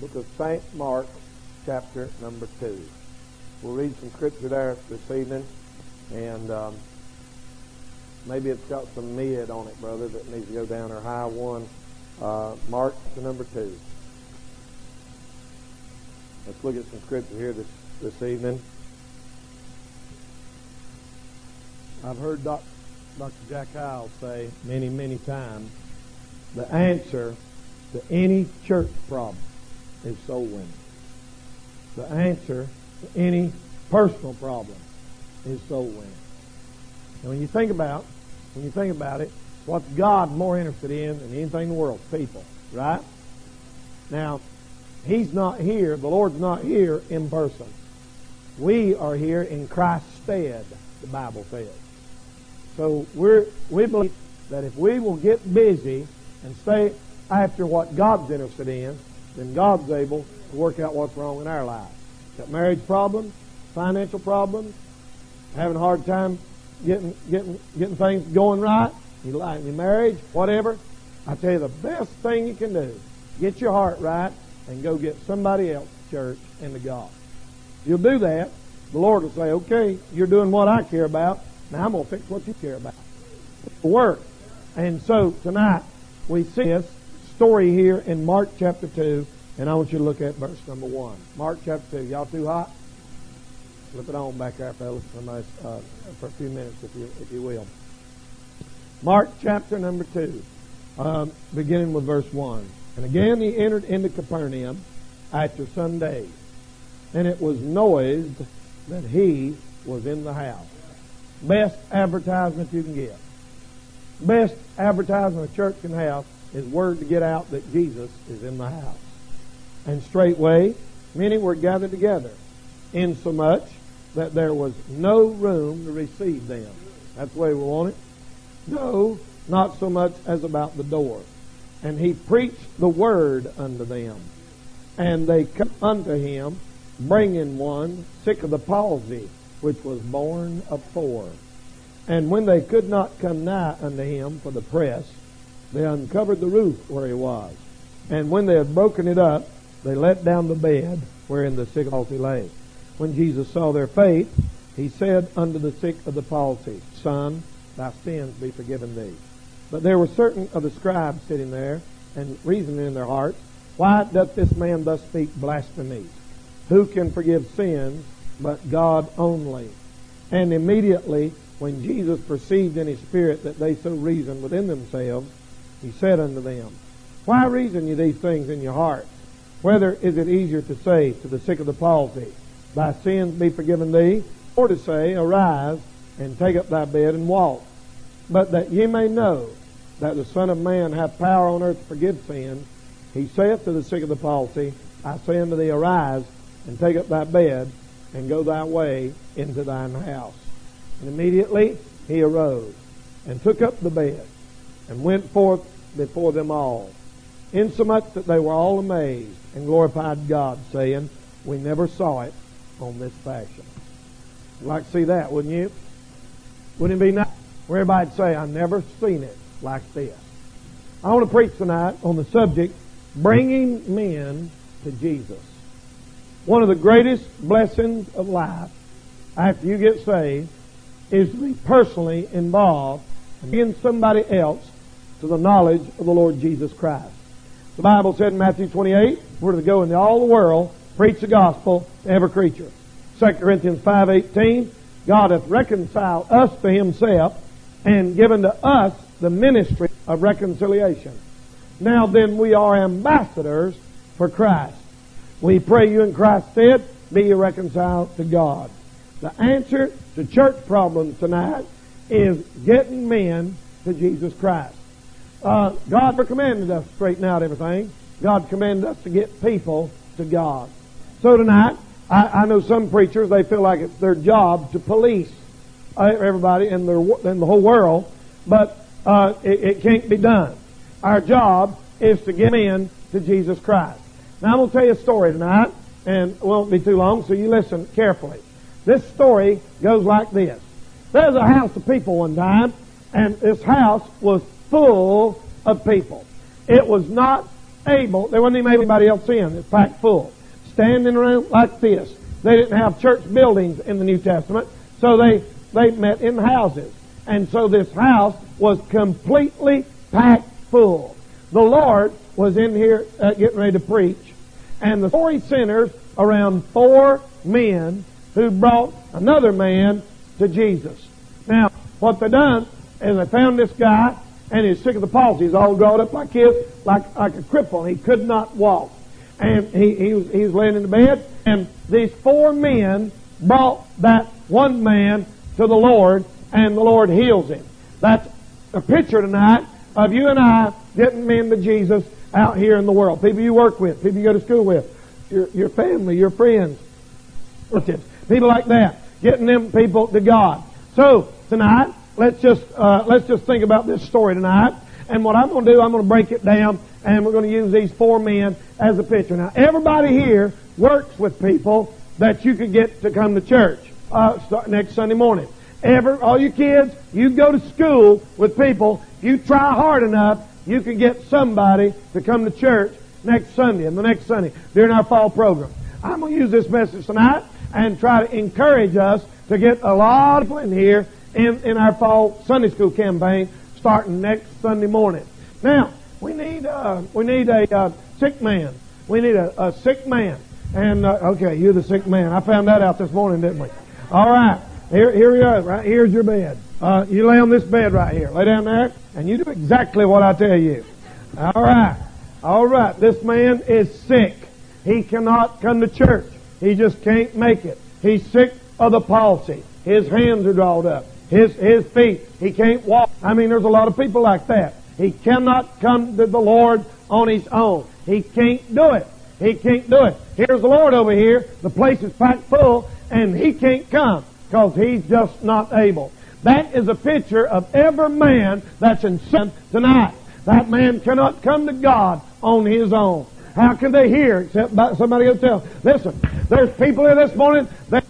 book of St. Mark, chapter number 2. We'll read some scripture there this evening, and maybe it's got some mid on it, brother, that needs to go down, or high one. Mark to number 2. Let's look at some scripture here this evening. I've heard Dr. Jack Hyles say many, many times, the answer to any church problem is soul winning. The answer to any personal problem is soul winning. And when you think about it, what's God more interested in than anything in the world? People, right? Now, He's not here, the Lord's not here in person. We are here in Christ's stead, the Bible says. So we believe that if we will get busy and stay after what God's interested in, then God's able to work out what's wrong in our lives. Got marriage problems, financial problems, having a hard time getting things going right, you like your marriage, whatever. I tell you, the best thing you can do, get your heart right and go get somebody else to church and to God. If you'll do that, the Lord will say, okay, you're doing what I care about. Now I'm going to fix what you care about. It'll work. And so tonight we see this story here in Mark chapter 2, and I want you to look at verse number 1. Mark chapter 2. Y'all too hot? Flip it on back there, fellas, for a few minutes, if you will. Mark chapter number 2, beginning with verse 1. And again he entered into Capernaum after some days, and it was noised that he was in the house. Best advertisement you can get. Best advertisement a church can have is word to get out that Jesus is in the house. And straightway many were gathered together, insomuch that there was no room to receive them. That's the way we want it. No, not so much as about the door. And he preached the word unto them. And they come unto him, bringing one sick of the palsy, which was born of 4. And when they could not come nigh unto him for the press, they uncovered the roof where he was. And when they had broken it up, they let down the bed wherein the sick of the palsy lay. When Jesus saw their faith, he said unto the sick of the palsy, Son, thy sins be forgiven thee. But there were certain of the scribes sitting there, and reasoning in their hearts, Why doth this man thus speak blasphemies? Who can forgive sins but God only? And immediately, when Jesus perceived in his spirit that they so reasoned within themselves, he said unto them, Why reason ye these things in your hearts? Whether is it easier to say to the sick of the palsy, Thy sins be forgiven thee, or to say, Arise, and take up thy bed and walk? But that ye may know that the Son of Man hath power on earth to forgive sins, he saith to the sick of the palsy, I say unto thee, Arise, and take up thy bed, and go thy way into thine house. And immediately he arose, and took up the bed, and went forth before them all, insomuch that they were all amazed, and glorified God, saying, We never saw it on this fashion. You'd like to see that, wouldn't you? Wouldn't it be nice where everybody'd say, I've never seen it like this? I want to preach tonight on the subject, bringing men to Jesus. One of the greatest blessings of life after you get saved is to be personally involved in bringing somebody else to the knowledge of the Lord Jesus Christ. The Bible said in Matthew 28, we're to go into all the world, preach the gospel to every creature. 2 Corinthians 5:18, God hath reconciled us to himself and given to us the ministry of reconciliation. Now then we are ambassadors for Christ. We pray you in Christ's stead, be you reconciled to God. The answer to church problems tonight is getting men to Jesus Christ. God commanded us to straighten out everything. God commanded us to get people to God. So tonight, I know some preachers, they feel like it's their job to police everybody in the whole world, but it can't be done. Our job is to get men to Jesus Christ. Now I'm going to tell you a story tonight, and it won't be too long, so you listen carefully. This story goes like this. There's a house of people one time, and this house was full of people. It was not able, they wasn't even anybody else in. It's packed full. Standing around like this. They didn't have church buildings in the New Testament, so they met in houses. And so this house was completely packed full. The Lord was in here getting ready to preach, and the story centers around 4 men who brought another man to Jesus. Now, what they done is they found this guy, and he's sick of the palsy. He's all grown up like this, like a cripple. He could not walk. And he was laying in the bed, and these 4 men brought that one man to the Lord, and the Lord heals him. That's a picture tonight of you and I getting men to Jesus out here in the world. People you work with, people you go to school with, your family, your friends, people like that, getting them people to God. So tonight, let's just think about this story tonight. And what I'm going to do, I'm going to break it down, and we're going to use these 4 men as a picture. Now, everybody here works with people that you could get to come to church next Sunday morning. All you kids, you go to school with people. You try hard enough, you can get somebody to come to church next Sunday and the next Sunday during our fall program. I'm going to use this message tonight and try to encourage us to get a lot of people in here in our fall Sunday school campaign starting next Sunday morning. Now, we need a sick man. We need a sick man. And, okay, you're the sick man. I found that out this morning, didn't we? All right. Here we are. Right here's your bed. You lay on this bed right here. Lay down there, and you do exactly what I tell you. All right. All right. This man is sick. He cannot come to church. He just can't make it. He's sick of the palsy. His hands are drawn up. His feet. He can't walk. I mean, there's a lot of people like that. He cannot come to the Lord on his own. He can't do it. He can't do it. Here's the Lord over here. The place is packed full, and he can't come because he's just not able. That is a picture of every man that's in sin tonight. That man cannot come to God on his own. How can they hear except by somebody else tell? Listen, there's people here this morning, there's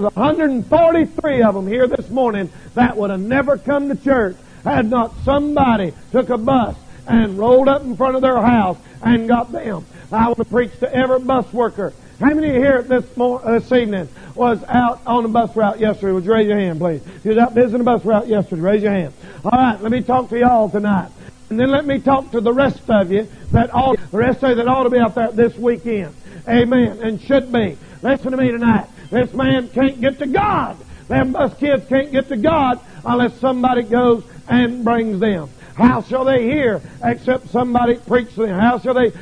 143 of them here this morning that would have never come to church had not somebody took a bus and rolled up in front of their house and got them. I want to preach to every bus worker. How many here this evening was out on the bus route yesterday? Would you raise your hand, please? If you was out visiting the bus route yesterday, raise your hand. All right, let me talk to y'all tonight. And then let me talk to the rest of you that ought to be out there this weekend. Amen. And should be. Listen to me tonight. This man can't get to God. Them bus kids can't get to God unless somebody goes and brings them. How shall they hear except somebody preach to them? How shall they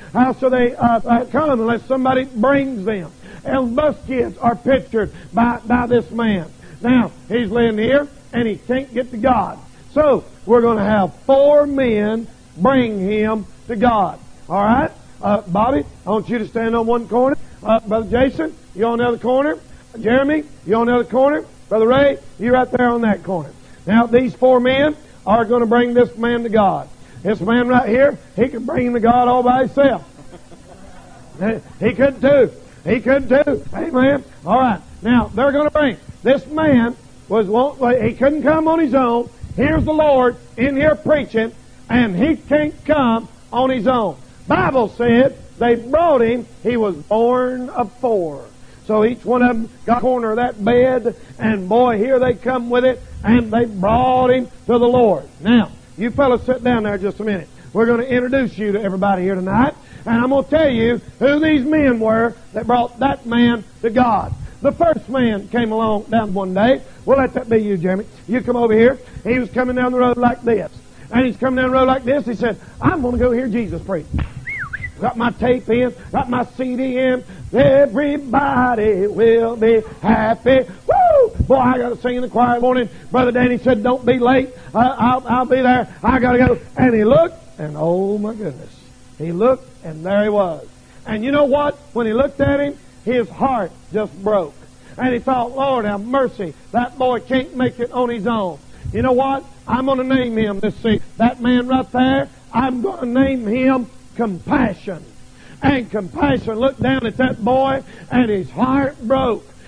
come unless somebody brings them? And bus kids are pictured by this man. Now, he's laying here and he can't get to God. So, we're going to have 4 men bring him to God. All right? Bobby, I want you to stand on one corner. Brother Jason, you on the other corner. Jeremy, you on the other corner. Brother Ray, you right there on that corner. Now, these 4 men are going to bring this man to God. This man right here, he could bring him to God all by himself. He could too. He could too. Amen. All right. Now, they're going to bring. This man he couldn't come on his own. Here's the Lord in here preaching, and he can't come on his own. Bible said they brought him. He was born of 4. So each one of them got a corner of that bed, and boy, here they come with it, and they brought him to the Lord. Now, you fellas sit down there just a minute. We're going to introduce you to everybody here tonight, and I'm going to tell you who these men were that brought that man to God. The first man came along down one day. We'll let that be you, Jeremy. You come over here. He was coming down the road like this. And he's coming down the road like this. He said, I'm going to go hear Jesus preach. Got my tape in, got my CD in. Everybody will be happy. Woo! Boy, I got to sing in the choir in the morning. Brother Danny said, don't be late. I'll be there. I got to go. And he looked, and oh my goodness. He looked, and there he was. And you know what? When he looked at him, his heart just broke. And he thought, Lord, have mercy. That boy can't make it on his own. You know what? I'm going to name him this season. That man right there, I'm going to name him Compassion. And Compassion looked down at that boy, and his heart broke.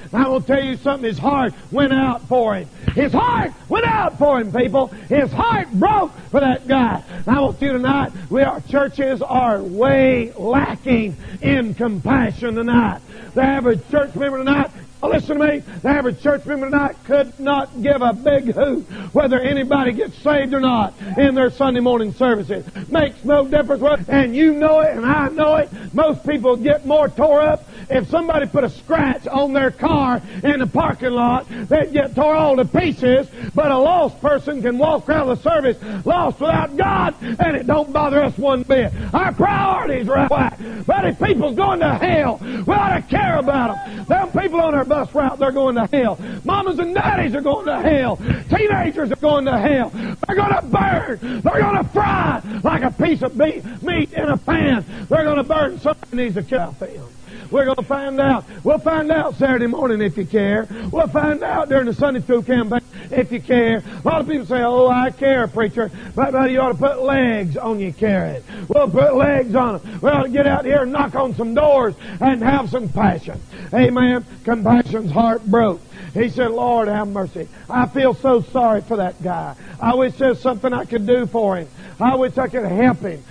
And I will tell you something, his heart went out for him. His heart went out for him, people. His heart broke for that guy. And I want you tonight, our churches are way lacking in compassion tonight. The average church member tonight, listen to me, the average church member tonight could not give a big hoot whether anybody gets saved or not in their Sunday morning services. Makes no difference what, and you know it and I know it. Most people get more tore up. If somebody put a scratch on their car in the parking lot, they'd get tore all to pieces. But a lost person can walk around the service lost without God, and it don't bother us one bit. Our priorities are out of whack. But if people's going to hell, we ought to care about them. Them people on our bus route, they're going to hell. Mamas and daddies are going to hell. Teenagers are going to hell. They're going to burn. They're going to fry like a piece of meat in a pan. They're going to burn. Somebody needs to kill them. We're going to find out. We'll find out Saturday morning if you care. We'll find out during the Sunday school campaign if you care. A lot of people say, oh, I care, preacher. But you ought to put legs on your carrot. We'll put legs on them. We ought to get out here and knock on some doors and have some passion. Amen. Compassion's heart broke. He said, Lord, have mercy. I feel so sorry for that guy. I wish there's something I could do for him. I wish I could help him.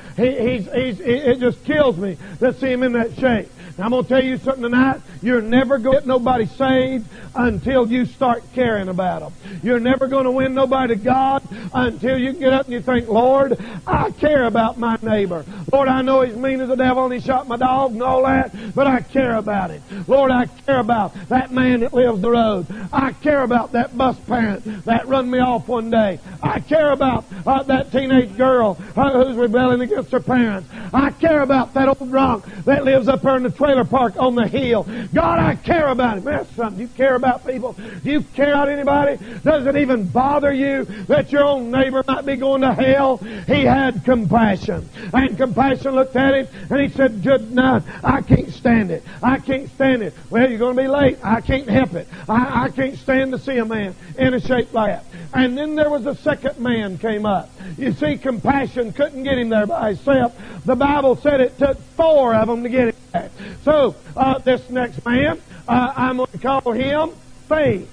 It just kills me to see him in that shape. Now, I'm going to tell you something tonight. You're never going to get nobody saved until you start caring about them. You're never going to win nobody to God until you get up and you think, Lord, I care about my neighbor. Lord, I know he's mean as the devil and he shot my dog and all that, but I care about him. Lord, I care about that man that lives the road. I care about that bus parent that run me off one day. I care about that teenage girl who's rebelling against her parents. I care about that old drunk that lives up there in the trailer park on the hill. God, I care about him. That's something. Do you care about people? Do you care about anybody? Does it even bother you that your own neighbor might be going to hell? He had compassion. And compassion looked at him and he said, good night. I can't stand it. I can't stand it. Well, you're going to be late. I can't help it. I can't stand to see a man in a shape like that. And then there was a second man came up. You see, compassion couldn't get him there by himself. The Bible said it took 4 of them to get him there. So, this next man, I'm going to call him Faith.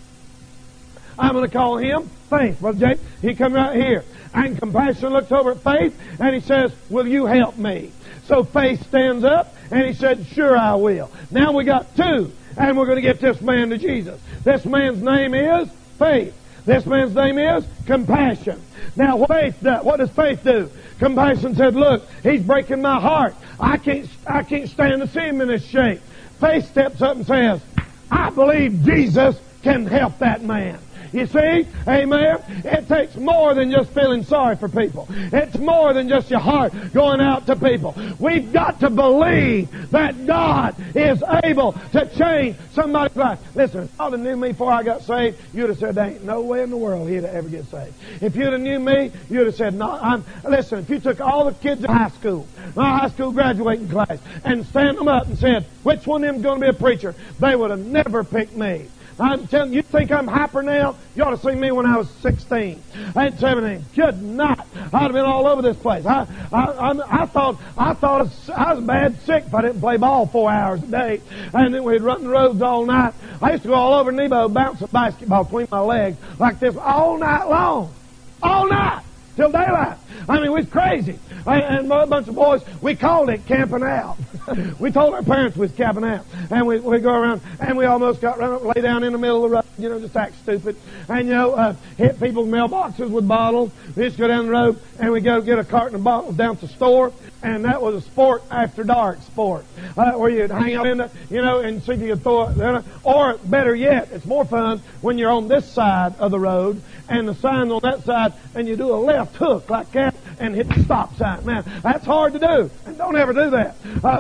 I'm going to call him Faith. Well, Jake, he come right here. And compassion looks over at Faith and he says, will you help me? So Faith stands up and he said, sure I will. Now we got 2 and we're going to get this man to Jesus. This man's name is Faith. This man's name is Compassion. Now what does Faith do? Compassion said, look, he's breaking my heart. I can't stand to see him in this shape. Faith steps up and says, I believe Jesus can help that man. You see? Amen? It takes more than just feeling sorry for people. It's more than just your heart going out to people. We've got to believe that God is able to change somebody's life. Listen, if y'all knew me before I got saved, you'd have said, there ain't no way in the world he'd ever get saved. If you'd have knew me, you'd have said, no, listen, if you took all the kids in high school, my high school graduating class, and stand them up and said, which one of them is going to be a preacher, they would have never picked me. I'm telling you, think I'm hyper now? You ought to see me when I was 16 and 17. Good night. I'd have been all over this place. I thought I was bad sick if I didn't play ball 4 hours a day. And then we'd run the roads all night. I used to go all over Nebo, bounce a basketball between my legs like this all night long. All night. Till daylight. I mean, we was crazy. And a bunch of boys, we called it camping out. We told our parents we was camping out. And we go around, and we almost got run up, lay down in the middle of the road, just act stupid. And, hit people's mailboxes with bottles. We used to go down the road, and we go get a carton of bottles down to the store. And that was a sport after dark sport. Where you'd hang out in the, and see if you could throw it. Or, better yet, it's more fun when you're on this side of the road, and the sign's on that side, and you do a left hook like that, and hit the stop sign. Man, that's hard to do, and don't ever do that.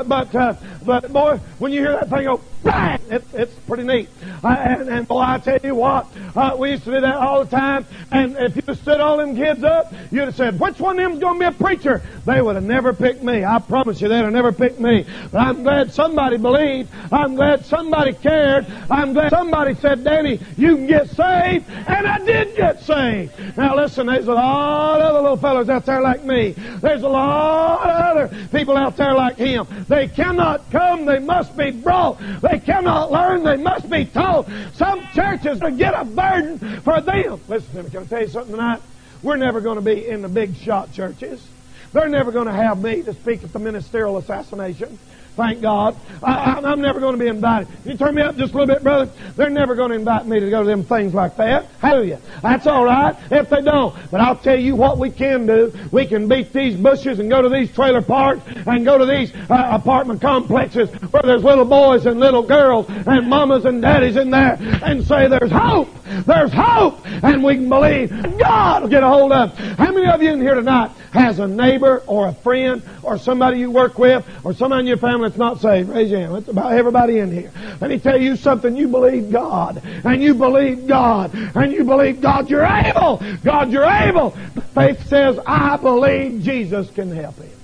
But boy, when you hear that thing go bang, it's pretty neat. And boy, I tell you what, we used to do that all the time. And if you stood all them kids up, you'd have said, which one of them's going to be a preacher? They would have never picked me. I promise you, they'd have never picked me. But I'm glad somebody believed. I'm glad somebody cared. I'm glad somebody said, Danny, you can get saved. And I did get saved. Now listen, there's a lot of other little fellows out there like me. There's a lot of other people out there like him. They cannot come, they must be brought. They cannot learn, they must be taught. Some churches will get a burden for them. Listen to me, can I tell you something tonight? We're never going to be in the big shot churches. They're never going to have me to speak at the ministerial assassination. Thank God. I'm never going to be invited. Can you turn me up just a little bit, brother? They're never going to invite me to go to them things like that. Hallelujah. That's all right if they don't. But I'll tell you what we can do. We can beat these bushes and go to these trailer parks and go to these apartment complexes where there's little boys and little girls and mamas and daddies in there and say there's hope. There's hope. And we can believe God will get a hold of. How many of you in here tonight has a neighbor or a friend or somebody you work with or somebody in your family that's not saved? Raise your hand. That's about everybody in here. Let me tell you something. You believe God. And you believe God. And you believe God. You're able. God, you're able. Faith says, I believe Jesus can help him.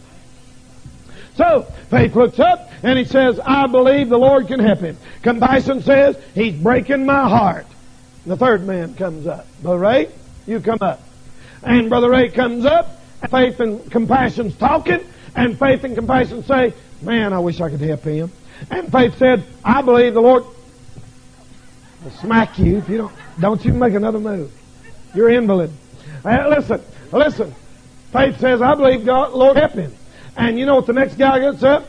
So, faith looks up and he says, I believe the Lord can help him. Compassion says, he's breaking my heart. The third man comes up. Brother Ray, you come up. And Brother Ray comes up. Faith and compassion's talking. And faith and compassion say, man, I wish I could help him. And faith said, I believe the Lord will smack you if you don't you make another move. You're invalid. Listen. Faith says, I believe God, Lord, help him. And you know what the next guy gets up?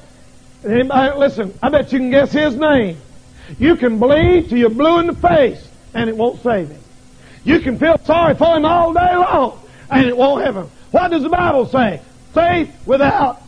Listen, I bet you can guess his name. You can bleed till you're blue in the face, and it won't save him. You can feel sorry for him all day long, and it won't help him. What does the Bible say? Faith without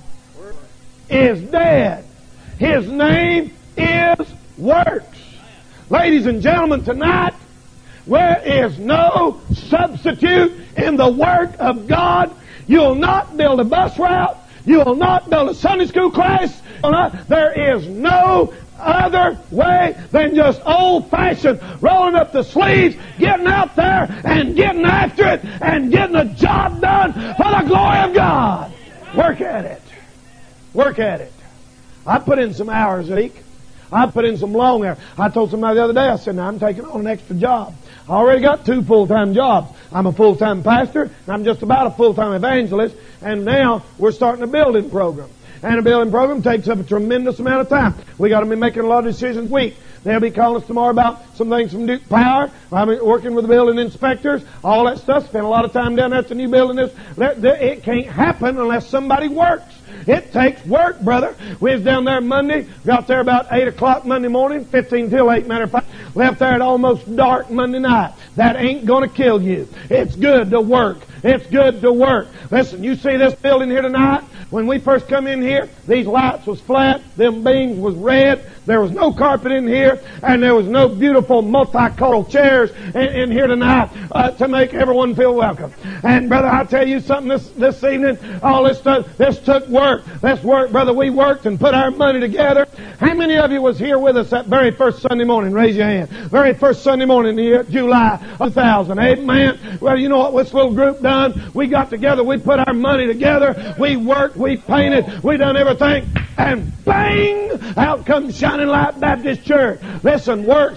is dead. His name is works. Ladies and gentlemen, tonight, there is no substitute in the work of God. You'll not build a bus route. You will not build a Sunday school class. There is no other way than just old-fashioned rolling up the sleeves, getting out there and getting after it and getting the job done for the glory of God. Work at it. Work at it. I put in some hours a week. I put in some long hours. I told somebody the other day, I said, now I'm taking on an extra job. I already got 2 full-time jobs. I'm a full-time pastor, and I'm just about a full-time evangelist, and now we're starting a building program. And a building program takes up a tremendous amount of time. We got to be making a lot of decisions a week. They'll be calling us tomorrow about some things from Duke Power. I'll be working with the building inspectors, all that stuff. Spend a lot of time down there at the new building. It can't happen unless somebody works. It takes work, brother. We was down there Monday, got there about 8 o'clock Monday morning, 15 till 8, matter of fact. Left there at almost dark Monday night. That ain't going to kill you. It's good to work. It's good to work. Listen, you see this building here tonight? When we first come in here, these lights was flat, them beams was red, there was no carpet in here, and there was no beautiful multicolored chairs in here tonight to make everyone feel welcome. And brother, I'll tell you something this evening, all this stuff, this took work. This work, brother, we worked and put our money together. How many of you was here with us that very first Sunday morning? Raise your hand. Very first Sunday morning in the year, July 2000. Amen. Well, you know what this little group done? We got together, we put our money together, we worked, we painted, we done everything, and bang! Out comes Shining Light Baptist Church. Listen, works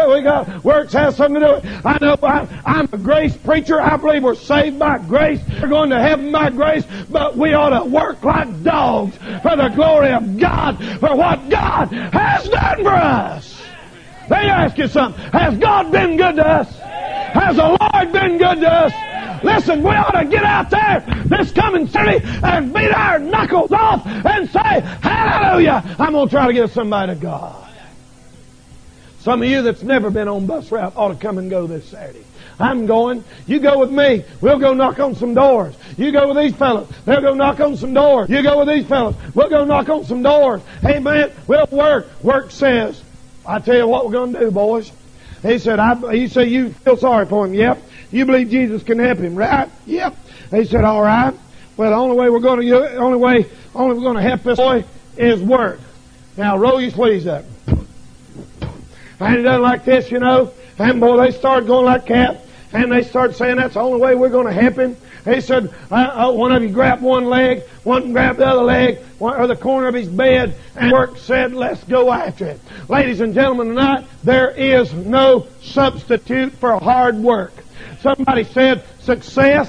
has something to do with it. I know I'm a grace preacher. I believe we're saved by grace. We're going to heaven by grace, but we ought to work like dogs for the glory of God, for what God has done for us. Let me ask you something. Has God been good to us? Has the Lord been good to us? Listen, we ought to get out there this coming Saturday and beat our knuckles off and say, hallelujah, I'm going to try to get somebody to God. Some of you that's never been on bus route ought to come and go this Saturday. I'm going. You go with me. We'll go knock on some doors. You go with these fellows. They'll go knock on some doors. You go with these fellows. We'll go knock on some doors. Amen. We'll work. Work says, I tell you what we're going to do, boys. He said, you say you feel sorry for him. Yep. You believe Jesus can help him, right? Yep. He said, all right. Well, the only way we're going to help this boy is work. Now roll your sleeves up. And he done like this, you know. And boy, they started going like that. And they started saying that's the only way we're going to help him. He said, one of you grab one leg, one grab the other leg, or the corner of his bed, and work said, let's go after it. Ladies and gentlemen, tonight, there is no substitute for hard work. Somebody said, success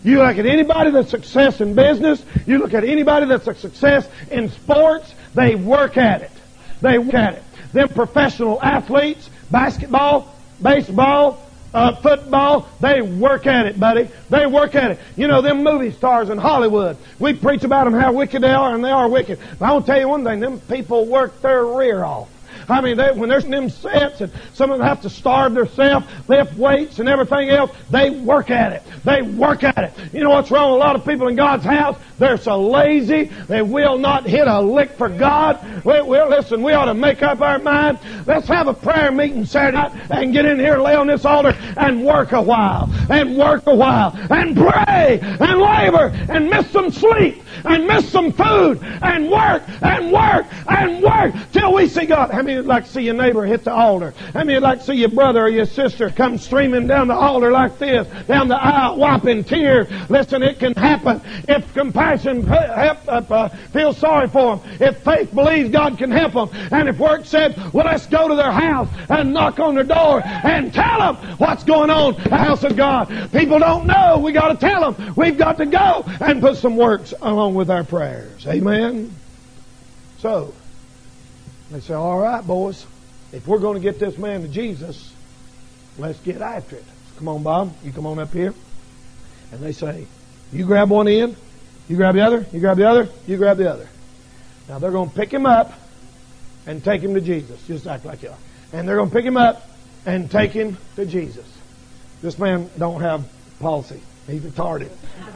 You look at anybody that's success in business, you look at anybody that's a success in sports, they work at it. They work at it. Them professional athletes, basketball, baseball, football, they work at it, buddy. They work at it. You know, them movie stars in Hollywood, we preach about them how wicked they are, and they are wicked. But I want to tell you one thing, them people work their rear off. I mean, when there's them sets and some of them have to starve themselves, lift weights and everything else, they work at it. They work at it. You know what's wrong with a lot of people in God's house? They're so lazy, they will not hit a lick for God. Listen, we ought to make up our mind. Let's have a prayer meeting Saturday night and get in here and lay on this altar and work a while. And work a while. And pray and labor and miss some sleep and miss some food and work and work and work till we see God. How many would like to see your neighbor hit the altar? How many would like to see your brother or your sister come streaming down the altar like this, down the aisle, wiping tears? Listen, it can happen if compassion feels sorry for them. If faith believes God can help them. And if work said, well, let's go to their house and knock on their door and tell them what's going on in the house of God. People don't know. We got to tell them. We've got to go and put some works along with our prayers. Amen? So, they say, all right, boys, if we're going to get this man to Jesus, let's get after it. So come on, Bob. You come on up here. And they say, you grab one end, you grab the other, you grab the other, you grab the other. Now they're going to pick him up and take him to Jesus. Just act like you are. And they're going to pick him up and take him to Jesus. This man don't have palsy. He's retarded.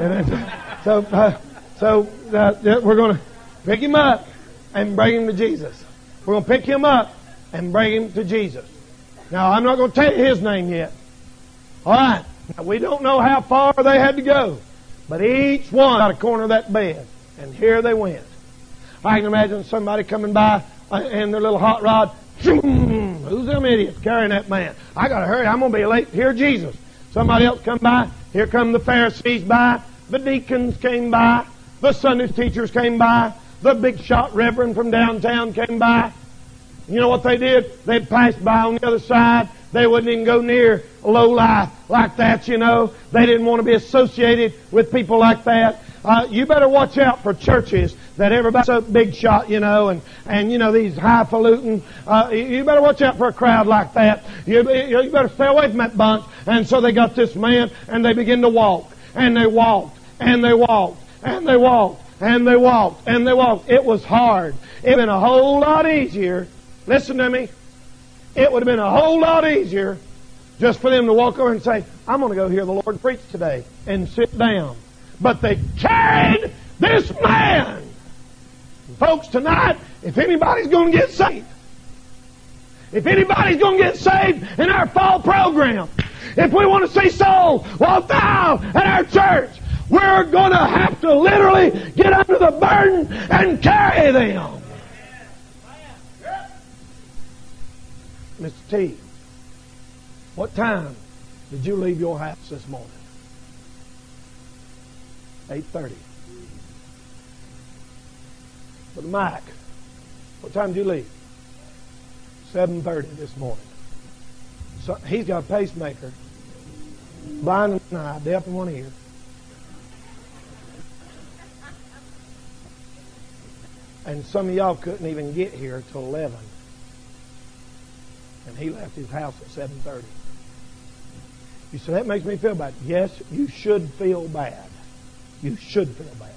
And so we're going to pick him up and bring him to Jesus. We're going to pick him up and bring him to Jesus. Now, I'm not going to tell you his name yet. All right. Now, we don't know how far they had to go. But each one got a corner of that bed. And here they went. I can imagine somebody coming by in their little hot rod. Who's them idiots carrying that man? I got to hurry. I'm going to be late. Hear Jesus. Somebody else come by. Here come the Pharisees by. The deacons came by. The Sunday teachers came by. The big shot reverend from downtown came by. You know what they did? They passed by on the other side. They wouldn't even go near a low life like that, you know. They didn't want to be associated with people like that. You better watch out for churches that everybody's so big shot, you know, and you know, these highfalutin. You better watch out for a crowd like that. You better stay away from that bunch. And so they got this man, and they began to walk. And they walked. And they walked. And they walked. And they walked. And they walked. It was hard. It would have been a whole lot easier. Listen to me. It would have been a whole lot easier just for them to walk over and say, I'm going to go hear the Lord preach today, and sit down. But they carried this man. Folks, tonight, if anybody's going to get saved, if anybody's going to get saved in our fall program, if we want to see souls walk out at our church, we're going to have to literally get under the burden and carry them. Mr. T, what time did you leave your house this morning? 8:30. But Mike, what time did you leave? 7:30 this morning. So he's got a pacemaker, blind in one eye, deaf in one ear. And some of y'all couldn't even get here till 11. And he left his house at 7:30. You say, that makes me feel bad. Yes, you should feel bad. You should feel bad.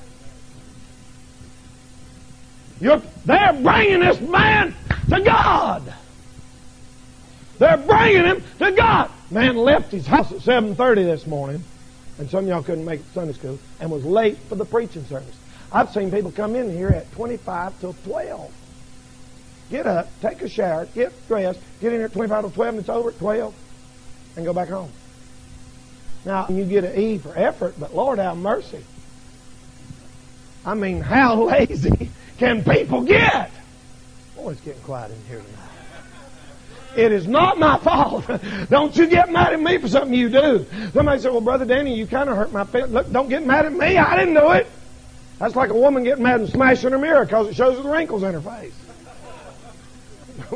They're bringing this man to God. They're bringing him to God. Man left his house at 7:30 this morning, and some of y'all couldn't make it to Sunday school, and was late for the preaching service. I've seen people come in here at 25 till 12. Get up, take a shower, get dressed, get in here at 25 till 12, and it's over at 12, and go back home. Now, you get an E for effort, but Lord have mercy. I mean, how lazy can people get? Oh, it's getting quiet in here tonight. It is not my fault. Don't you get mad at me for something you do. Somebody said, well, Brother Danny, you kind of hurt my feelings. Look, don't get mad at me. I didn't do it. That's like a woman getting mad and smashing her mirror because it shows her the wrinkles in her face.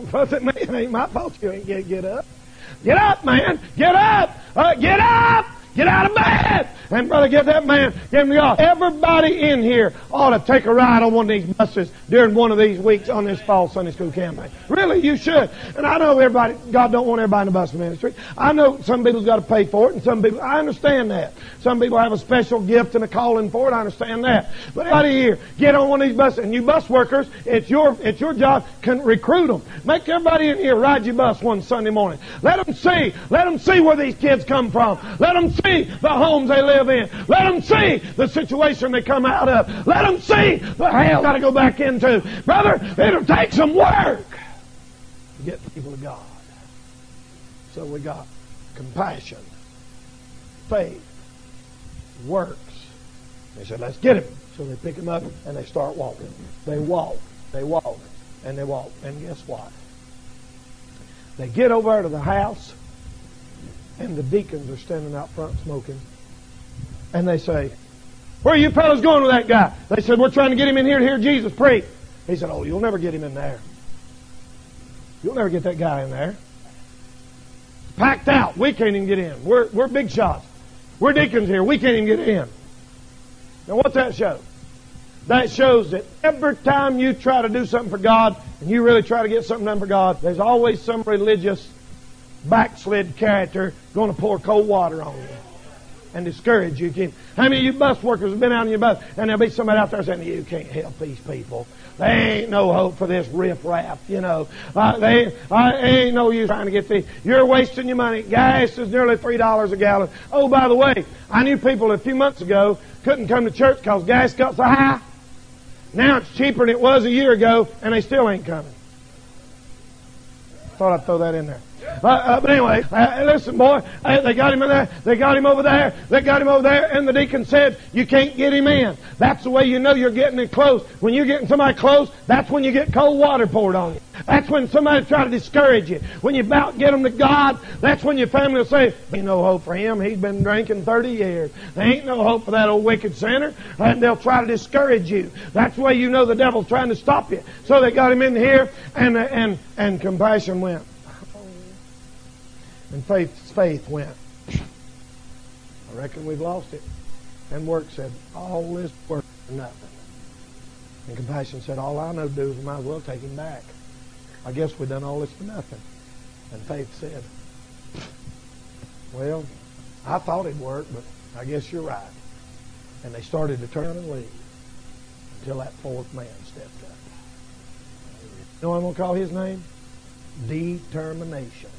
It ain't my fault you ain't get up. Get up, man. Get up. Get up. Get out of bed! And brother, give that man, give him the God. Everybody in here ought to take a ride on one of these buses during one of these weeks on this fall Sunday school campaign. Really, you should. And I know everybody, God don't want everybody in the bus ministry. I know some people's got to pay for it, and some people, I understand that. Some people have a special gift and a calling for it. I understand that. But everybody here, get on one of these buses. And you bus workers, it's your job. Can recruit them. Make everybody in here ride your bus one Sunday morning. Let them see where these kids come from. Let them see the homes they live in. Let them see the situation they come out of. Let them see the hell they got to go back into. Brother, it'll take some work to get people to God. So we got compassion, faith, works. They said, let's get him. So they pick him up and they start walking. They walk, and they walk. And guess what? They get over to the house, and the deacons are standing out front smoking. And they say, where are you fellas going with that guy? They said, we're trying to get him in here to hear Jesus preach. He said, oh, you'll never get him in there. You'll never get that guy in there. It's packed out. We can't even get in. We're big shots. We're deacons here. We can't even get in. Now what's that show? That shows that every time you try to do something for God, and you really try to get something done for God, there's always some religious backslid character going to pour cold water on you and discourage you. How many of you bus workers have been out in your bus, and there'll be somebody out there saying, you can't help these people. There ain't no hope for this riff-raff, you know. Ain't no use trying to get these. You're wasting your money. Gas is nearly $3 a gallon. Oh, by the way, I knew people a few months ago couldn't come to church because gas got so high. Now it's cheaper than it was a year ago, and they still ain't coming. Thought I'd throw that in there. But anyway, listen, boy, they got him in there, they got him over there, they got him over there, and the deacon said, you can't get him in. That's the way you know you're getting it close. When you're getting somebody close, that's when you get cold water poured on you. That's when somebody try to discourage you. When you about get them to God, that's when your family will say, ain't no hope for him. He's been drinking 30 years. There ain't no hope for that old wicked sinner. And they'll try to discourage you. That's the way you know the devil's trying to stop you. So they got him in here, and compassion went. And faith went. I reckon we've lost it. And work said, all this work for nothing. And compassion said, all I know to do is we might as well take him back. I guess we've done all this for nothing. And faith said, well, I thought it'd work, but I guess you're right. And they started to turn and leave until that fourth man stepped up. You know what I'm going to call his name? Determination.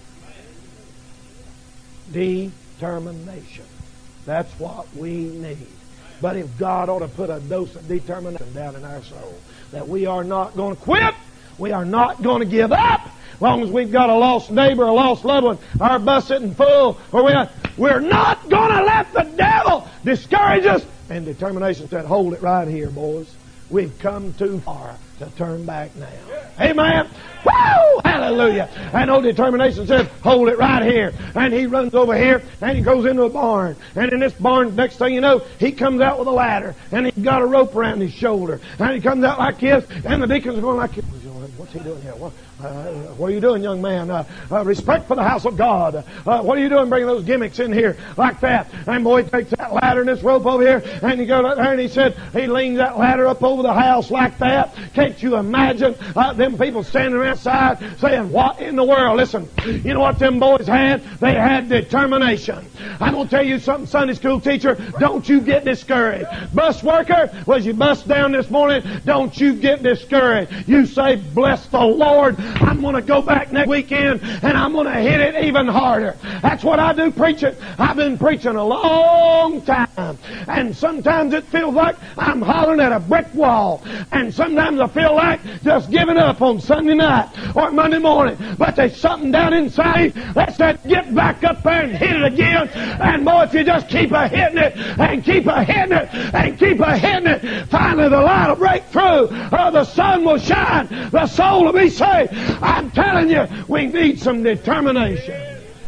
Determination. That's what we need. But if God ought to put a dose of determination down in our soul, that we are not going to quit, we are not going to give up, as long as we've got a lost neighbor, a lost loved one, our bus isn't full, or we're not going to let the devil discourage us. And determination said, hold it right here, boys. We've come too far to turn back now. Amen. Woo! Hallelujah. And old determination says, hold it right here. And he runs over here and he goes into a barn. And in this barn, next thing you know, he comes out with a ladder and he's got a rope around his shoulder. And he comes out like this, and the deacons are going like this. What's he doing here? What are you doing, young man? Respect for the house of God. What are you doing bringing those gimmicks in here like that? And boy, he takes that ladder and this rope over here, and he goes out there and he said, he leans that ladder up over the house like that. Can't you imagine them people standing outside saying, what in the world? Listen, you know what them boys had? They had determination. I'm going to tell you something, Sunday school teacher, don't you get discouraged. Bus worker, was you bust down this morning? Don't you get discouraged. You say, bless the Lord, I'm going to go back next weekend and I'm going to hit it even harder. That's what I do preaching. I've been preaching a long time. And sometimes it feels like I'm hollering at a brick wall. And sometimes I feel like just giving up on Sunday night or Monday morning. But there's something down inside that said, get back up there and hit it again. And boy, if you just keep a-hitting it and keep a-hitting it and keep a-hitting it, finally the light will break through. The sun will shine. The soul will be saved. I'm telling you, we need some determination.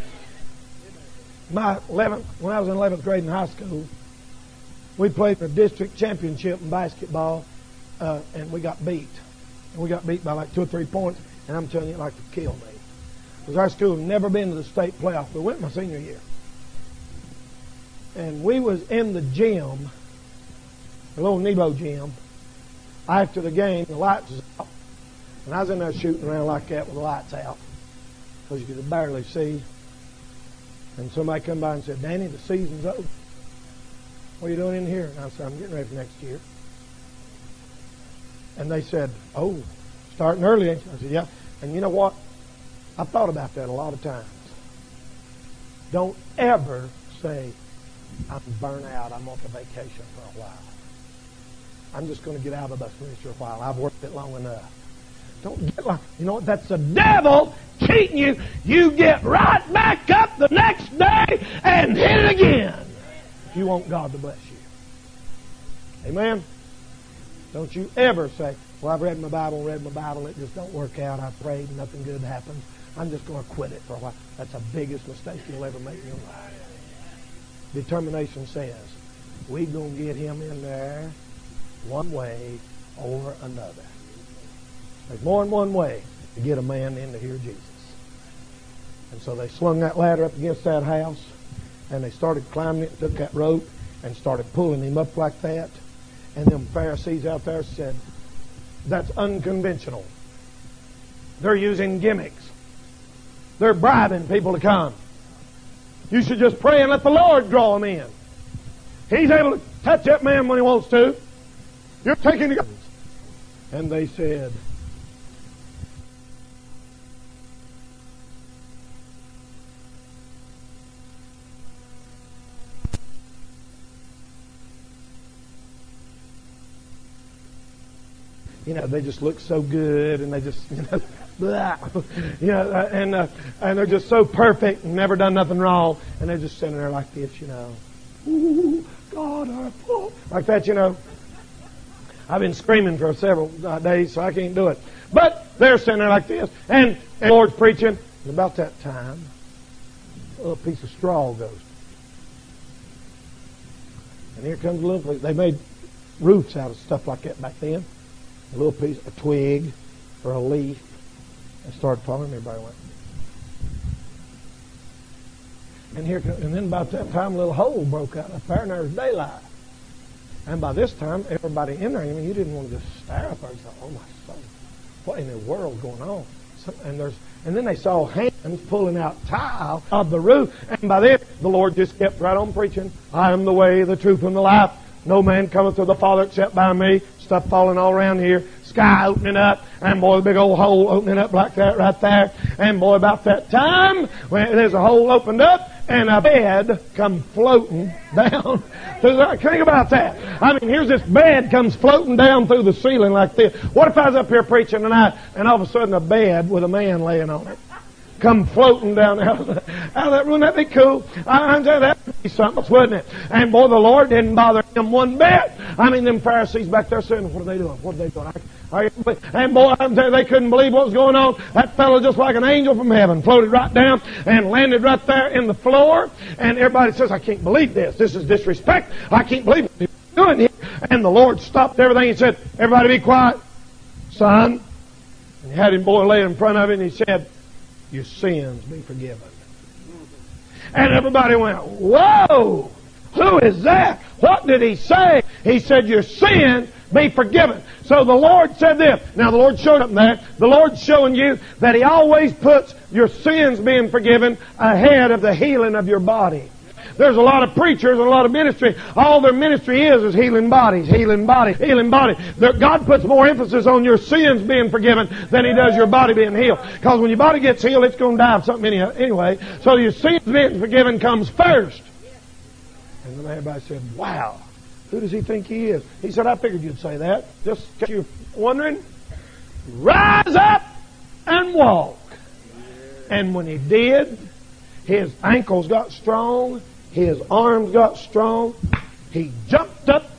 When I was in 11th grade in high school, we played the district championship in basketball, and we got beat. And we got beat by like 2 or 3 points, and I'm telling you, it like to kill me. Because our school had never been to the state playoff. We went my senior year. And we was in the gym, the little Nebo gym. After the game, the lights was out. And I was in there shooting around like that with the lights out, because you could barely see. And somebody come by and said, Danny, the season's over. What are you doing in here? And I said, I'm getting ready for next year. And they said, oh, starting early, ain't you? I said, yeah. And you know what? I've thought about that a lot of times. Don't ever say, I'm burnt out, I'm on vacation for a while. I'm just going to get out of this ministry for a while. I've worked it long enough. Don't get like, you know what? That's the devil cheating you. You get right back up the next day and hit it again if you want God to bless you. Amen? Don't you ever say, well, I've read my Bible, it just don't work out. I've prayed, nothing good happens. I'm just going to quit it for a while. That's the biggest mistake you'll ever make in your life. Determination says, we're going to get him in there one way or another. There's more than one way to get a man in to hear Jesus. And so they slung that ladder up against that house, and they started climbing it, took that rope, and started pulling him up like that. And them Pharisees out there said, that's unconventional. They're using gimmicks. They're bribing people to come. You should just pray and let the Lord draw them in. He's able to touch that man when he wants to. You're taking the guns. And they said, you know, they just look so good, and they just, blah, and they're just so perfect and never done nothing wrong, and they're just sitting there like this, Ooh, God, our fault. Like that, I've been screaming for several days, so I can't do it. But they're sitting there like this, and the Lord's preaching. And about that time, a little piece of straw goes. And here comes a little, they made roofs out of stuff like that back then. A little piece, a twig or a leaf, and started falling. Everybody went. And then about that time, a little hole broke out up there, and there was daylight. And by this time, everybody in there, you didn't want to just stare up there and say, "Oh my soul, what in the world is going on?" And then they saw hands pulling out tile of the roof, and by then the Lord just kept right on preaching. I am the way, the truth, and the life. No man cometh to the Father except by me. Stuff falling all around here. Sky opening up. And boy, the big old hole opening up like that right there. And boy, about that time, when there's a hole opened up, and a bed come floating down through the... Think about that. I mean, here's this bed comes floating down through the ceiling like this. What if I was up here preaching tonight, and all of a sudden a bed with a man laying on it come floating down out of that. Wouldn't that be cool? I'm telling you, that would be something, wouldn't it? And boy, the Lord didn't bother him one bit. I mean, them Pharisees back there saying, what are they doing? What are they doing? And boy, I'm telling you, they couldn't believe what was going on. That fellow, just like an angel from heaven, floated right down and landed right there in the floor. And everybody says, I can't believe this. This is disrespect. I can't believe what he's doing here. And the Lord stopped everything and said, everybody be quiet, son. And he had him boy lay in front of him, and he said, your sins be forgiven. And everybody went, whoa! Who is that? What did he say? He said, your sins be forgiven. So the Lord said this. Now the Lord showed up there. The Lord's showing you that He always puts your sins being forgiven ahead of the healing of your body. There's a lot of preachers and a lot of ministry. All their ministry is healing bodies, healing bodies, healing bodies. God puts more emphasis on your sins being forgiven than He does your body being healed. Because when your body gets healed, it's going to die of something anyway. So your sins being forgiven comes first. And then everybody said, wow, who does he think he is? He said, I figured you'd say that. Just in case you're wondering, rise up and walk. And when he did, his ankles got strong. His arms got strong. He jumped up,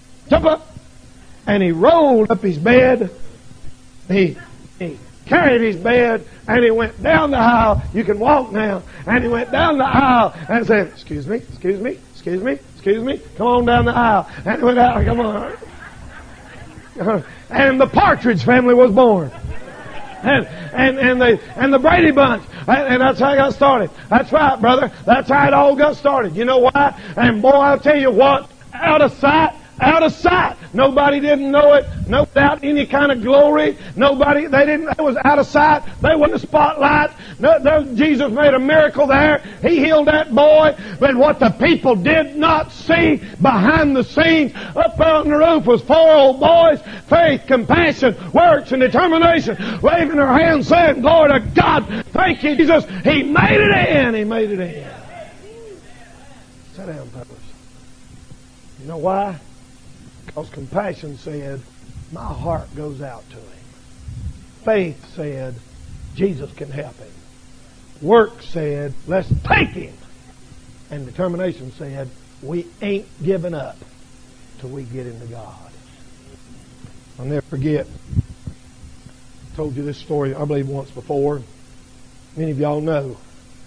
and he rolled up his bed. He carried his bed, and he went down the aisle. You can walk now. And he went down the aisle and said, excuse me, come on down the aisle. And he went out, come on. And the Partridge Family was born. and the Brady Bunch. And that's how it got started. That's right, brother. That's how it all got started. You know why? And boy, I'll tell you what, out of sight, out of sight. Nobody didn't know it. No doubt any kind of glory. Nobody, they didn't, it was out of sight. They wasn't the spotlight. Jesus made a miracle there. He healed that boy. But what the people did not see behind the scenes, up on the roof was 4 old boys, faith, compassion, works, and determination, waving their hands saying, glory to God. Thank you, Jesus. He made it in. He made it in. Sit down, fellas. You know why? Because compassion said, my heart goes out to him. Faith said, Jesus can help him. Work said, let's take him. And determination said, we ain't giving up till we get into God. I'll never forget. I told you this story, I believe, once before. Many of y'all know.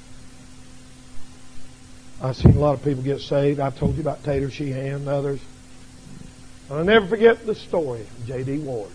I've seen a lot of people get saved. I've told you about Tater Sheehan and others. I'll never forget the story of J.D. Ward.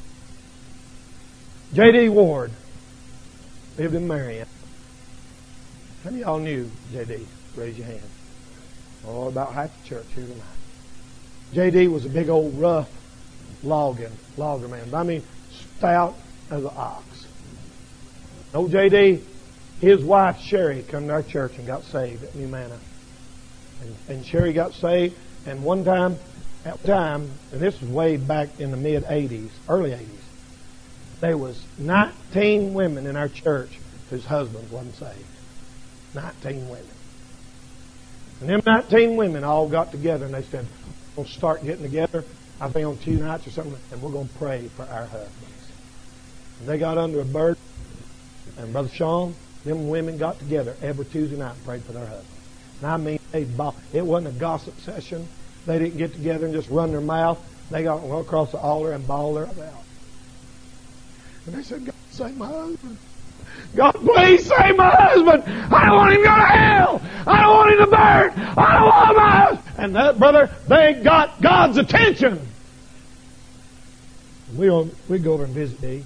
J.D. Ward lived in Marion. How many of y'all knew J.D.? Raise your hand. Oh, about half the church here tonight. J.D. was a big old rough logger man. I mean, stout as an ox. Old J.D., his wife Sherry come to our church and got saved at New Manna. And Sherry got saved, and one time, and this was way back in the mid-'80s, early 80s, there was 19 women in our church whose husbands wasn't saved. 19 women. And them 19 women all got together and they said, we'll start getting together, I think on Tuesday nights or something, and we're going to pray for our husbands. And they got under a bird, and Brother Sean, them women got together every Tuesday night and prayed for their husbands. And I mean, it wasn't a gossip session. They didn't get together and just run their mouth. They got across the altar and bawled their eyes out. And they said, God, save my husband. God, please save my husband. I don't want him to go to hell. I don't want him to burn. I don't want my husband. And that, brother, they got God's attention. We'd go over and visit D.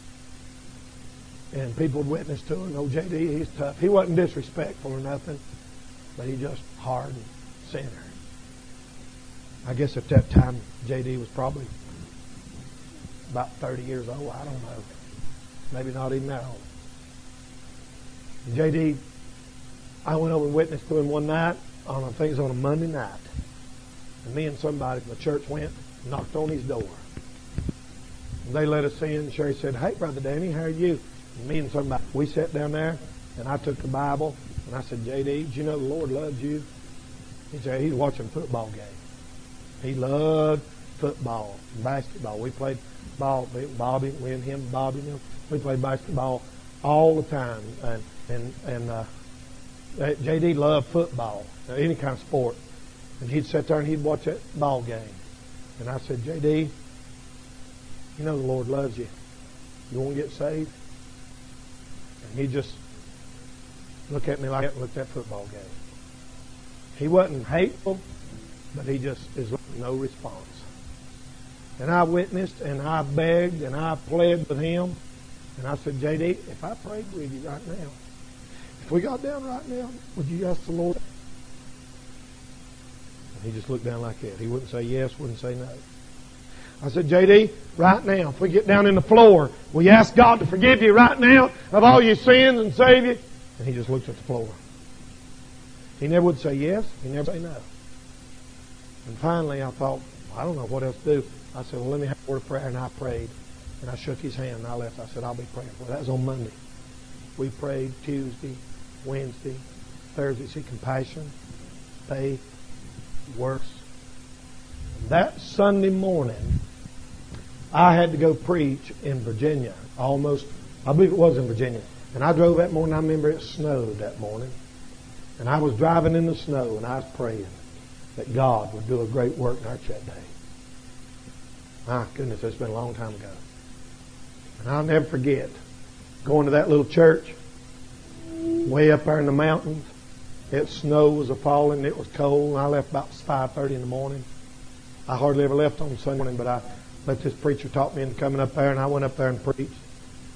And people would witness to him. Old J.D., he's tough. He wasn't disrespectful or nothing, but he just hardened sinner. I guess at that time, J.D. was probably about 30 years old. I don't know. Maybe not even that old. And J.D., I went over and witnessed to him one night, I think it was on a Monday night. And me and somebody from the church went and knocked on his door. And they let us in. Sherry said, hey, Brother Danny, how are you? And me and somebody, we sat down there, and I took the Bible, and I said, J.D., did you know the Lord loves you? He said, he's watching a football game. He loved football and basketball. We played ball, Bobby, we and him, Bobby, and him. We played basketball all the time. And J.D. loved football, any kind of sport. And he'd sit there and he'd watch that ball game. And I said, J.D., you know the Lord loves you. You want to get saved? And he just looked at me like that and looked at that football game. He wasn't hateful, but he just is no response. And I witnessed and I begged and I pled with him. And I said, J.D., if I prayed with you right now, if we got down right now, would you ask the Lord? And he just looked down like that. He wouldn't say yes, wouldn't say no. I said, J.D., right now, if we get down in the floor, will you ask God to forgive you right now of all your sins and save you? And he just looked at the floor. He never would say yes. He never say no. And finally, I thought, I don't know what else to do. I said, well, let me have a word of prayer. And I prayed. And I shook his hand and I left. I said, I'll be praying for you. That was on Monday. We prayed Tuesday, Wednesday, Thursday. See, compassion, faith, works. And that Sunday morning, I had to go preach in Virginia. I believe it was in Virginia. And I drove that morning. I remember it snowed that morning. And I was driving in the snow and I was praying that God would do a great work in our church day. My goodness, it's been a long time ago. And I'll never forget going to that little church way up there in the mountains. Snow was falling. It was cold. And I left about 5:30 in the morning. I hardly ever left on Sunday morning, but I let this preacher talk me into coming up there, and I went up there and preached.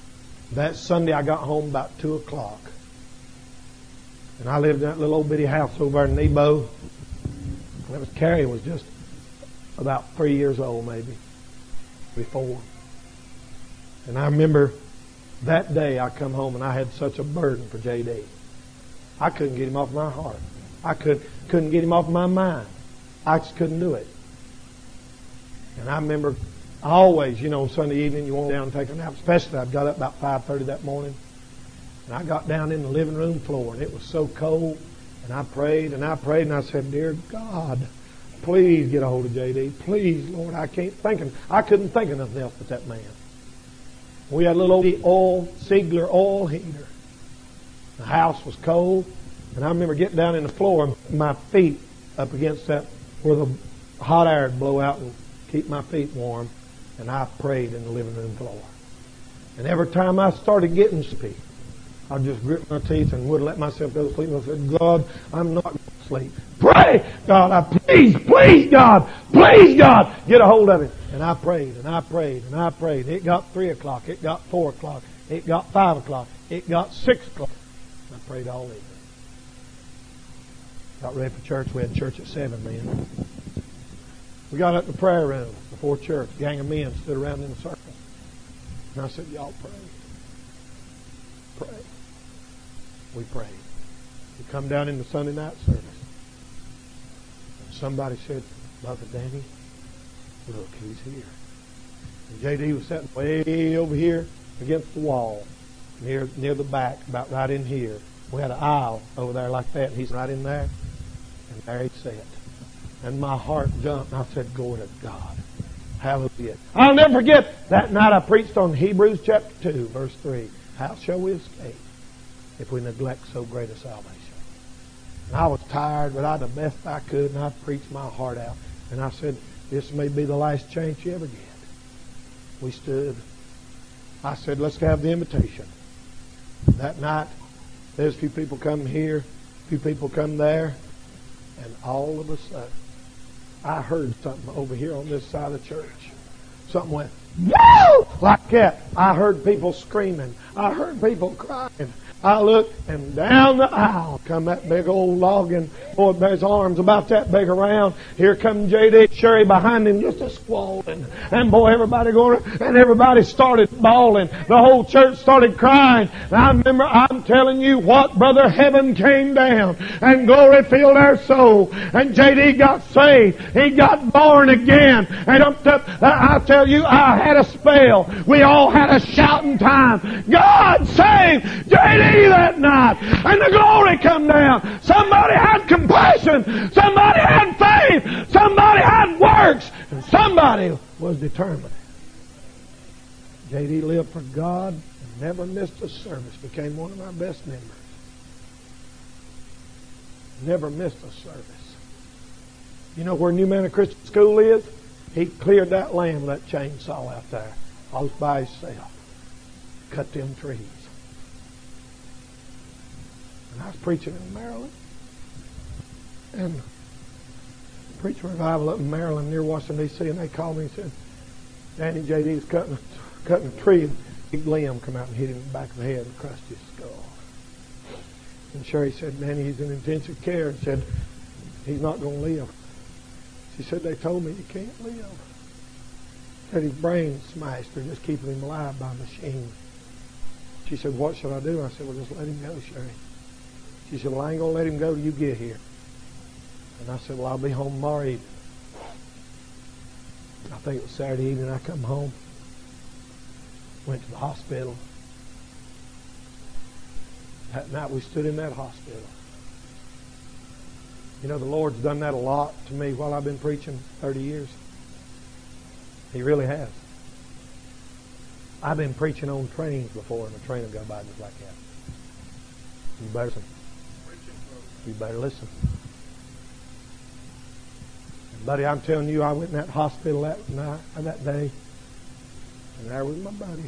That Sunday I got home about 2 o'clock. And I lived in that little old bitty house over in Nebo. And it was Carrie was just about 3 years old maybe. Before. And I remember that day I come home and I had such a burden for J.D. I couldn't get him off my heart. I couldn't get him off my mind. I just couldn't do it. And I remember always, Sunday evening you want to go down and take a nap. Especially I got up about 5:30 that morning. And I got down in the living room floor and it was so cold. And I prayed and I prayed and I said, Dear God, please get a hold of J.D. Please, Lord, I couldn't think of nothing else but that man. We had a little Siegler oil heater. The house was cold. And I remember getting down in the floor and my feet up against that where the hot air would blow out and keep my feet warm. And I prayed in the living room floor. And every time I started getting sleepy, I'd just grit my teeth and wouldn't let myself go to sleep. And I said, God, I'm not going to sleep. Pray! God, please, God, get a hold of it. And I prayed and I prayed and I prayed. It got 3 o'clock. It got 4 o'clock. It got 5 o'clock. It got 6 o'clock. I prayed all evening. Got ready for church. We had church at 7 then. We got up in the prayer room before church. A gang of men stood around in a circle. And I said, y'all pray. Pray. We prayed. We come down in the Sunday night service. And somebody said, Brother Danny, look, he's here. And J.D. was sitting way over here against the wall, near the back, about right in here. We had an aisle over there like that, and he's right in there. And there he sat. And my heart jumped, and I said, glory to God. Hallelujah. I'll never forget that night I preached on Hebrews chapter 2, verse 3. How shall we escape if we neglect so great a salvation? And I was tired, but I did the best I could, and I preached my heart out. And I said, this may be the last chance you ever get. We stood. I said, let's have the invitation. That night, there's a few people come here, a few people come there, and all of a sudden, I heard something over here on this side of the church. Something went, woo! Like that. I heard people screaming. I heard people crying. I looked, and down the aisle come that big old logging. Boy, there's arms about that big around. Here come J.D. Sherry behind him, just a squalling. And boy, everybody going, and everybody started bawling. The whole church started crying. And I remember, I'm telling you what, brother, heaven came down, and glory filled our soul. And J.D. got saved. He got born again. And I tell you, I had a spell. We all had a shouting time. God saved J.D. that night, and the glory come down. Somebody had compassion, somebody had faith, somebody had works, and somebody was determined. J.D. lived for God and never missed a service. Became one of our best members. Never missed a service. You know where New Manor Christian School is? He cleared that land with that chainsaw out there, all by himself. Cut them trees. And I was preaching in Maryland. And preaching revival up in Maryland near Washington, D.C., and they called me and said, Danny, J.D. was cutting a tree, and a big limb come out and hit him in the back of the head and crushed his skull. And Sherry said, Danny, he's in intensive care, and said, he's not going to live. She said, they told me he can't live. Said his brain smashed. They're just keeping him alive by a machine. She said, what should I do? I said, well, just let him go, Sherry. She said, well, I ain't going to let him go till you get here. And I said, well, I'll be home tomorrow evening. I think it was Saturday evening. I come home. Went to the hospital. That night we stood in that hospital. You know, the Lord's done that a lot to me while I've been preaching 30 years. He really has. I've been preaching on trains before, and the train will go by just like that. You better listen. You better listen. And buddy, I'm telling you, I went in that hospital that night, that day, and there was my buddy.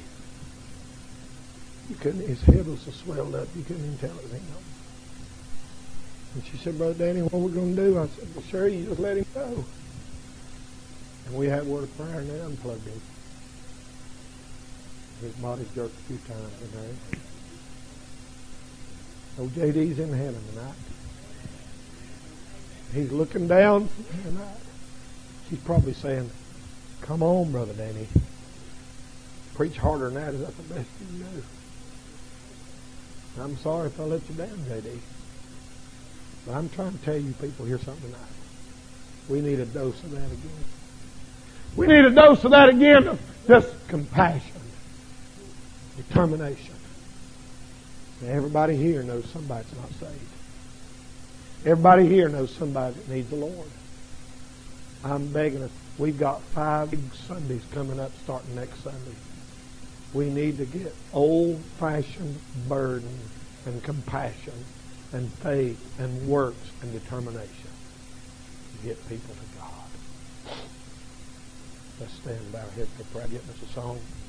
His head was so swelled up, you couldn't even tell it was him. And she said, Brother Danny, what are we going to do? I said, well, sure, you just let him go. And we had a word of prayer, and they unplugged him. His body jerked a few times in there. Old JD's in heaven tonight. He's looking down tonight. He's probably saying, come on, Brother Danny. Preach harder than that. Is that the best you can do? I'm sorry if I let you down, JD. But I'm trying to tell you people here something tonight. We need a dose of that again. We need a dose of that again of just compassion, determination. Now, everybody here knows somebody's not saved. Everybody here knows somebody that needs the Lord. I'm begging us. We've got 5 big Sundays coming up starting next Sunday. We need to get old-fashioned burden and compassion and faith and works and determination to get people to God. Let's stand and bow our heads for prayer. Getting us a song.